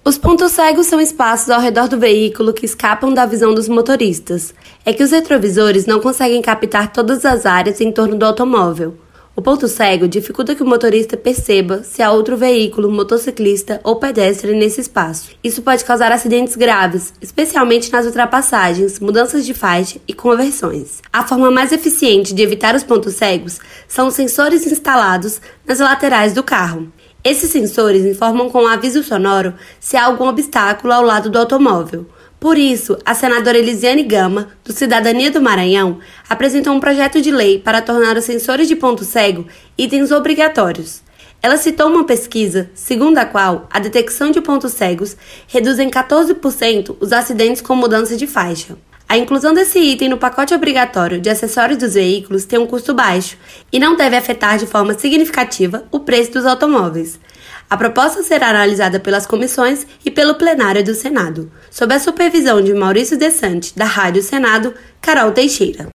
Os pontos cegos são espaços ao redor do veículo que escapam da visão dos motoristas. É que os retrovisores não conseguem captar todas as áreas em torno do automóvel. O ponto cego dificulta que o motorista perceba se há outro veículo, motociclista ou pedestre nesse espaço. Isso pode causar acidentes graves, especialmente nas ultrapassagens, mudanças de faixa e conversões. A forma mais eficiente de evitar os pontos cegos são os sensores instalados nas laterais do carro. Esses sensores informam com um aviso sonoro se há algum obstáculo ao lado do automóvel. Por isso, a senadora Elisiane Gama, do Cidadania do Maranhão, apresentou um projeto de lei para tornar os sensores de ponto cego itens obrigatórios. Ela citou uma pesquisa, segundo a qual a detecção de pontos cegos reduz em 14% os acidentes com mudança de faixa. A inclusão desse item no pacote obrigatório de acessórios dos veículos tem um custo baixo e não deve afetar de forma significativa o preço dos automóveis. A proposta será analisada pelas comissões e pelo plenário do Senado, sob a supervisão de Maurício Desante, da Rádio Senado, Carol Teixeira.